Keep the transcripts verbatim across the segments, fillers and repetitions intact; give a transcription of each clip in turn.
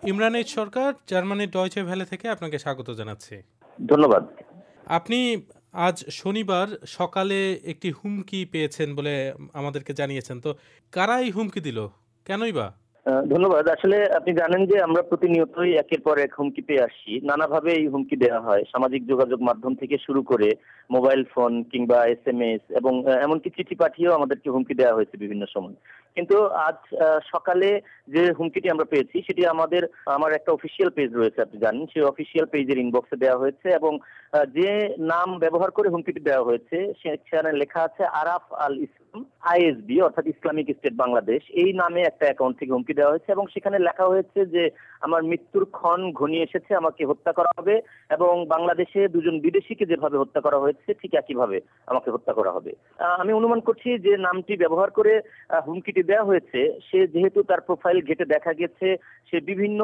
Imran H সরকার, জার্মানির Deutsche Welle থেকে আপনাকে স্বাগত জানাচ্ছি। ধন্যবাদ। আপনি আজ শনিবার সকালে একটি হুমকি পেয়েছেন বলে আমাদেরকে জানিয়েছেন। তো কারা এই হুমকি দিল? কেনই বা? আহ, ধন্যবাদ। আসলে আপনি জানেন যে আমরা প্রতিনিয়তই একের পর এক হুমকি পেয়ে আসছি। নানাভাবে এই হুমকি দেওয়া হয়। সামাজিক যোগাযোগ মাধ্যম থেকে শুরু করে মোবাইল ফোন কিংবা এস এম এস এবং আহ, এমনকি চিঠি পাঠিয়েও আমাদেরকে হুমকি দেওয়া হয়েছে বিভিন্ন সময়। কিন্তু আজ আহ, সকালে যে হুমকিটি আমরা পেয়েছি সেটি আমাদের আমার একটা অফিসিয়াল পেজ রয়েছে, আপনি জানেন। সেই অফিসিয়াল পেজের ইনবক্সে দেওয়া হয়েছে এবং আহ, যে নাম ব্যবহার করে হুমকিটি দেওয়া হয়েছে সেখানে লেখা আছে Araf Al Islam I S B, অর্থাৎ ইসলামিক স্টেট বাংলাদেশ, এই নামে একটা অ্যাকাউন্ট থেকে হুমকি দেওয়া হয়েছে এবং সেখানে লেখা হয়েছে যে আমার মৃত্যুর ক্ষণ ঘনিয়ে এসেছে, আমাকে হত্যা করা হবে এবং বাংলাদেশে দুজন বিদেশিকে যেভাবে হত্যা করা হয়েছে ঠিক একইভাবে আমাকে হত্যা করা হবে। আহ, আমি অনুমান করছি যে নামটি ব্যবহার করে আহ, হুমকিটি দেওয়া হয়েছে, সে যেহেতু তার প্রোফাইল ঘেটে দেখা গেছে সে বিভিন্ন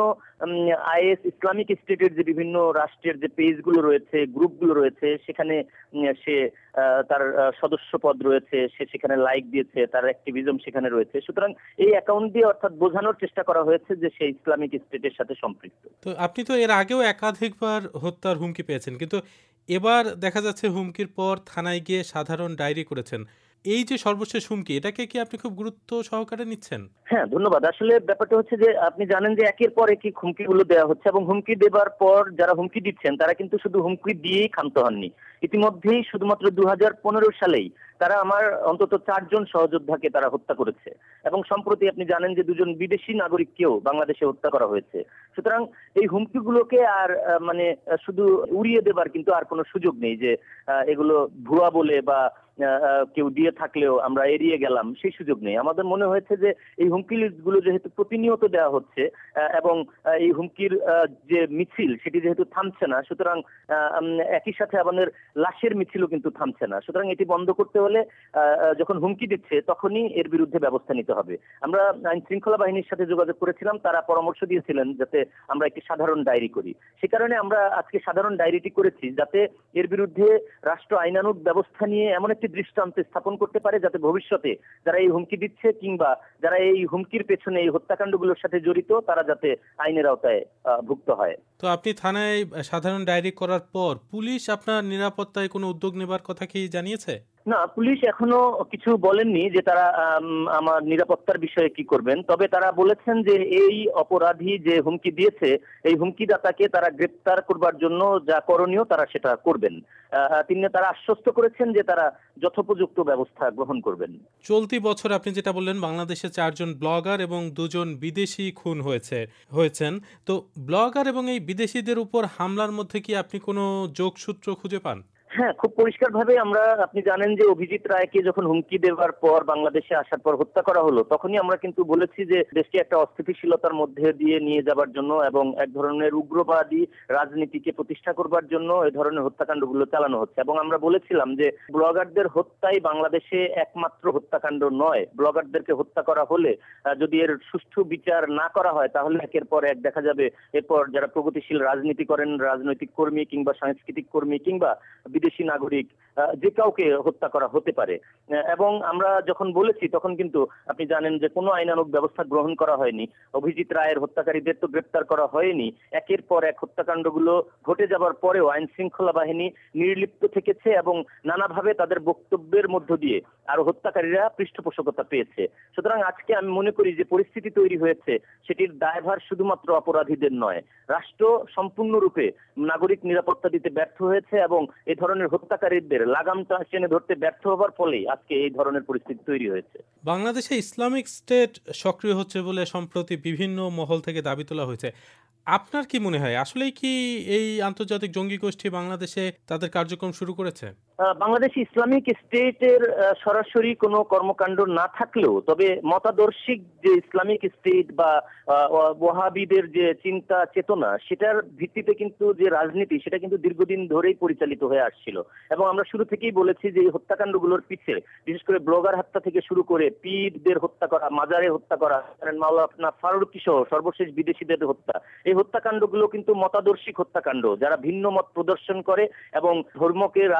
আইএস ইসলামিক স্টেটের যে বিভিন্ন রাষ্ট্রের যে পেজগুলো রয়েছে, গ্রুপগুলো রয়েছে, সেখানে উম, সে আহ, তার আহ, সদস্য পদ রয়েছে, সে সেখানে লাইক দিয়েছে, তার অ্যাক্টিভিজম সেখানে রয়েছে। সুতরাং এই অ্যাকাউন্ট দিয়ে অর্থাৎ বোঝানোর চেষ্টা করা হয়েছে যে সে ইসলামিক স্টেটের সাথে সম্পৃক্ত। তো আপনি তো এর আগেও একাধিকবার হত্যার হুমকি পেয়েছেন, কিন্তু এবার দেখা যাচ্ছে হুমকির পর থানায় গিয়ে সাধারণ ডায়েরি করেছেন। এই যে সর্বশেষ হুমকি, এটাকে কি আপনি খুব গুরুত্ব সহকারে নিচ্ছেন? হ্যাঁ, ধন্যবাদ। আসলে ব্যাপারটা হচ্ছে যে আপনি জানেন যে একের পর একই হুমকিগুলো দেওয়া হচ্ছে এবং হুমকি দেবার পর যারা হুমকি দিচ্ছেন তারা কিন্তু শুধু হুমকি দিয়েই ক্ষান্ত হননি। ইতিমধ্যেই শুধুমাত্র দু হাজার পনেরো সালেই তারা আমার অন্তত চারজন সহযোদ্ধাকে তারা হত্যা করেছে এবং সম্প্রতি আপনি জানেন যে দুজন বিদেশি নাগরিককেও বাংলাদেশে হত্যা করা হয়েছে। সুতরাং এই হুমকিগুলোকে আর আহ, মানে আহ, শুধু উড়িয়ে দেবার কিন্তু আর কোনো সুযোগ নেই যে আহ, এগুলো ভুয়া বলে বা আহ, আহ, কেউ দিয়ে থাকলেও আমরা এড়িয়ে গেলাম, সেই সুযোগ নেই। আমাদের মনে হয়েছে যে এই হুমকি গুলো যেহেতু প্রতিনিয়ত দেওয়া হচ্ছে আহ, এবং আহ, এই হুমকির আহ, যে মিছিল সেটি যেহেতু থামছে না, সুতরাং আহ, উম, একই সাথে আমাদের লাশের মিছিলও কিন্তু থামছে না। সুতরাং এটি বন্ধ করতে হলে আহ, আহ, যখন হুমকি দিচ্ছে তখনই এর বিরুদ্ধে ব্যবস্থা নিতে হবে। আমরা আইন শৃঙ্খলা বাহিনীর সাথে যোগাযোগ করেছিলাম, তারা পরামর্শ দিয়েছিলেন যাতে আমরা একটি সাধারণ ডায়েরি করি। সে কারণে আমরা আজকে সাধারণ ডায়েরিটি করেছি, যাতে এর বিরুদ্ধে রাষ্ট্র আইনানুগ ব্যবস্থা নিয়ে এমন একটি দৃষ্টান্ত স্থাপন করতে পারে যাতে ভবিষ্যতে যারা এই হুমকি দিচ্ছে কিংবা যারা এই হুমকির পেছনে এই হত্যাকাণ্ডগুলোর সাথে জড়িত তারা যাতে আইনের আওতায় আহ, ভুক্ত হয়। তো আপনি থানায় সাধারণ ডায়েরি করার পর পুলিশ আপনার নিরাপত্তায় কোনো উদ্যোগ নেবার কথা কি জানিয়েছে? না, পুলিশ এখনো কিছু বলেননি যে তারা আম, আমার নিরাপত্তার বিষয়ে কি করবেন। তবে তারা বলেছেন যে এই অপরাধী যে হুমকি দিয়েছে এই হুমকিদাতাকে তারা গ্রেপ্তার করবার জন্য যা করণীয় তারা সেটা করবেন। আহ, তিনি তারা আশ্বস্ত করেছেন যে তারা যথোপযুক্ত ব্যবস্থা গ্রহণ করবেন। চলতি বছর আপনি যেটা বললেন বাংলাদেশে চারজন ব্লগার এবং দুজন বিদেশি খুন হয়েছে হয়েছেন। তো ব্লগার এবং এই বিদেশিদের উপর হামলার মধ্যে কি আপনি কোনো যোগসূত্র খুঁজে পান? হ্যাঁ, খুব পরিষ্কার ভাবে আমরা, আপনি জানেন যে অভিজিৎ রায়কে যখন হুমকি দেওয়ার পর বাংলাদেশে আসার পর হত্যা করা হলো তখনই আমরা কিন্তু বলেছি যে দেশকে একটা অস্থিতিশীলতার মধ্যে দিয়ে নিয়ে যাবার জন্য এবং এক ধরনের উগ্রবাদী রাজনীতিকে প্রতিষ্ঠা করবার জন্য এই ধরনের হত্যাকাণ্ডগুলো চালানো হচ্ছে। এবং আমরা বলেছিলাম যে ব্লগারদের হত্যাই বাংলাদেশে একমাত্র হত্যাকাণ্ড নয়। ব্লগারদেরকে হত্যা করা হলে আহ, যদি এর সুষ্ঠু বিচার না করা হয় তাহলে একের পর এক দেখা যাবে এরপর যারা প্রগতিশীল রাজনীতি করেন, রাজনৈতিক কর্মী কিংবা সাংস্কৃতিক কর্মী কিংবা বিদেশি নাগরিক আহ, যে কাউকে হত্যা করা হতে পারে। আহ, এবং আমরা যখন বলেছি তখন কিন্তু আপনি জানেন যে কোনো আইনানুগ ব্যবস্থা গ্রহণ করা হয়নি। অভিজিৎ রায়ের হত্যাকারীদের তো গ্রেপ্তার করা হয়নি। একের পর এক হত্যাকাণ্ডগুলো ঘটে যাবার পরেও আইন শৃঙ্খলা বাহিনী নির্লিপ্ত থেকেছে এবং নানাভাবে তাদের বক্তব্যের মধ্য দিয়ে আরো হত্যাকারীরা পৃষ্ঠপোষকতা পেয়েছে। সুতরাং আজকে আমি মনে করি যে পরিস্থিতি তৈরি হয়েছে সেটির দায়ভার শুধুমাত্র অপরাধীদের নয়, রাষ্ট্র সম্পূর্ণরূপে নাগরিক নিরাপত্তা দিতে ব্যর্থ হয়েছে এবং এই ধরনের হত্যাকারীদের লাগামটা টেনে ধরতে ব্যর্থ হবার ফলেই আজকে এই ধরনের পরিস্থিতি তৈরি হয়েছে। বাংলাদেশে ইসলামিক স্টেট সক্রিয় হচ্ছে বলে সম্প্রতি বিভিন্ন মহল থেকে দাবি তোলা হয়েছে। আপনার কি মনে হয় আসলেই কি এই আন্তর্জাতিক জঙ্গি গোষ্ঠী বাংলাদেশে তাদের কার্যক্রম শুরু করেছে? আহ, বাংলাদেশ ইসলামিক স্টেটের আহ, সরাসরি কোনো কর্মকাণ্ড না থাকলেও তবে মতাদর্শিক যে ইসলামিক স্টেট বা আহ, ওয়াহাবিদের যে চিন্তা চেতনা সেটার ভিত্তিতে কিন্তু যে রাজনীতি সেটা কিন্তু দীর্ঘদিন ধরেই পরিচালিত হয়ে আসছিল। এবং আমরা শুরু থেকেই বলেছি যে এই হত্যাকাণ্ডগুলোর পিছে বিশেষ করে ব্লগার হত্যা থেকে শুরু করে পীরদের হত্যা করা, মাজারে হত্যা করা, মাওলানা ফারুকী সহ সর্বশেষ বিদেশিদের হত্যা, এই হত্যাকাণ্ডগুলো কিন্তু মতাদর্শিক হত্যাকাণ্ড। যারা ভিন্ন মত প্রদর্শন করে এবং ধর্মকে রাজনীতিতে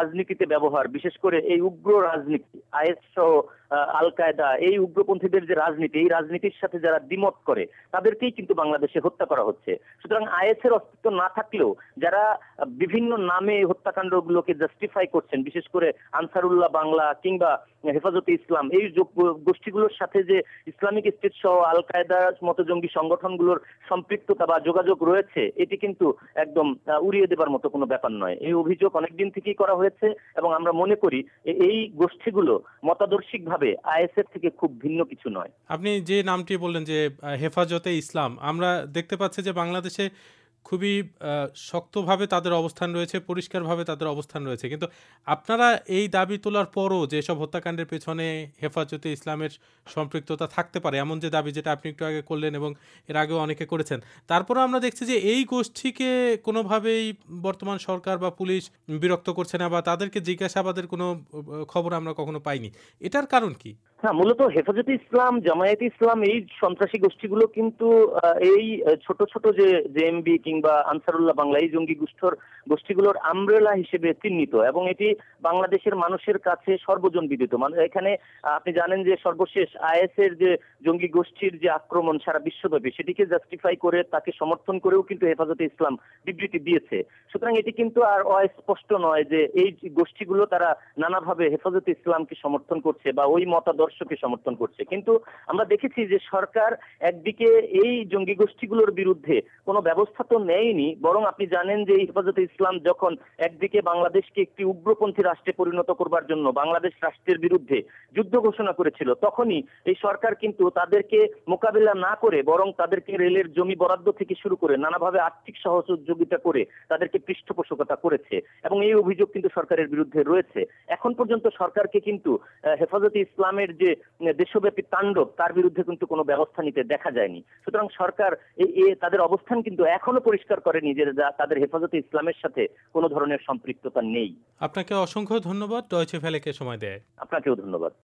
রাজনীতিতে ব্যবহার, বিশেষ করে এই উগ্র রাজনীতি আইএস সহ আহ, আল কায়দা, এই উগ্রপন্থীদের যে রাজনীতি, এই রাজনীতির সাথে যারা দ্বিমত করে তাদেরকেই কিন্তু বাংলাদেশে হত্যা করা হচ্ছে। সুতরাং আইএস এর অস্তিত্ব না থাকলেও যারা আহ, বিভিন্ন নামে এই হত্যাকাণ্ডগুলোকে জাস্টিফাই করছেন, বিশেষ করে আনসারুল্লাহ বাংলা কিংবা হেফাজতে ইসলাম, এই যোগ- গোষ্ঠীগুলোর সাথে যে ইসলামিক স্টেট সহ আল কায়দার মতো জঙ্গি সংগঠনগুলোর সম্পৃক্ততা বা যোগাযোগ রয়েছে, এটি কিন্তু একদম আহ, উড়িয়ে দেবার মতো কোনো ব্যাপার নয়। এই অভিযোগ অনেকদিন থেকেই করা হয়েছে এবং আমরা মনে করি এ- এই গোষ্ঠীগুলো মতাদর্শিকভাবে আইএসএফ থেকে খুব ভিন্ন কিছু নয়। আপনি যে নামটি বললেন যে আহ, হেফাজতে ইসলাম, আমরা দেখতে পাচ্ছি যে বাংলাদেশে খুবই আহ, শক্তভাবে তাদের অবস্থান রয়েছে, পরিষ্কারভাবে তাদের অবস্থান রয়েছে। কিন্তু আপনারা এই দাবি তোলার পরও যেসব হত্যাকাণ্ডের পেছনে হেফাজতে ইসলামের সম্পৃক্ততা থাকতে পারে, এমন যে দাবি যেটা আপনি একটু আগে করলেন এবং এর আগেও অনেকে করেছেন, তারপরেও আমরা দেখছি যে এই গোষ্ঠীকে কোনোভাবেই বর্তমান সরকার বা পুলিশ বিরক্ত করছে না, বা তাদেরকে জিজ্ঞাসাবাদের কোনো আহ, খবর আমরা কখনো পাইনি। এটার কারণ কি? হ্যাঁ, মূলত হেফাজতে ইসলাম, জামায়াতে ইসলাম, এই সন্ত্রাসী গোষ্ঠীগুলো কিন্তু আহ, এই আহ, ছোট ছোট যে জেএমবি কিংবা আনসারুল্লাহ বাংলা, এই জঙ্গি গোষ্ঠীর গোষ্ঠীগুলোর আমব্রেলা হিসেবে চিহ্নিত এবং এটি বাংলাদেশের মানুষের কাছে সর্বজন বিদিত। মানে এখানে আহ, আপনি জানেন যে সর্বশেষ আইএস এর যে জঙ্গি গোষ্ঠীর যে আক্রমণ সারা বিশ্বব্যাপী, সেটিকে জাস্টিফাই করে তাকে সমর্থন করেও কিন্তু হেফাজতে ইসলাম বিবৃতি দিয়েছে। সুতরাং এটি কিন্তু আর অস্পষ্ট নয় যে এই গোষ্ঠীগুলো তারা নানাভাবে হেফাজতে ইসলামকে সমর্থন করছে বা ওই মতাদর্শকে সমর্থন করছে। কিন্তু আমরা দেখেছি যে সরকার একদিকে এই জঙ্গি গোষ্ঠীগুলোর বিরুদ্ধে কোনো ব্যবস্থা তো নেয়নি, বরং আপনি জানেন যে এই হেফাজতে ইসলাম যখন একদিকে বাংলাদেশকে একটি উগ্রপন্থী রাষ্ট্রে পরিণত করবার জন্য বাংলাদেশ রাষ্ট্রের বিরুদ্ধে যুদ্ধ ঘোষণা করেছিল, তখনই এই সরকার কিন্তু তাদেরকে মোকাবিলা না করে বরং তাদেরকে রেলের জমি বরাদ্দ থেকে শুরু করে নানাভাবে আর্থিক সহযোগিতা করে তাদেরকে পৃষ্ঠপোষকতা করেছে এবং এই অভিযোগ কিন্তু সরকারের বিরুদ্ধে রয়েছে। এখন পর্যন্ত সরকারকে কিন্তু আহ, হেফাজতে ইসলামের যে আহ, দেশব্যাপী তাণ্ডব, তার বিরুদ্ধে কিন্তু কোনো ব্যবস্থা নিতে দেখা যায়নি। সুতরাং সরকার এ- এ তাদের অবস্থান কিন্তু এখনো পরিষ্কার করেনি যে যা- তাদের হেফাজতে ইসলামের সাথে কোনো ধরনের সম্পৃক্ততা নেই। আপনাকে অসংখ্য ধন্যবাদ ডয়চে ভ্যালেকে সময় দেয়। আপনাকেও ধন্যবাদ।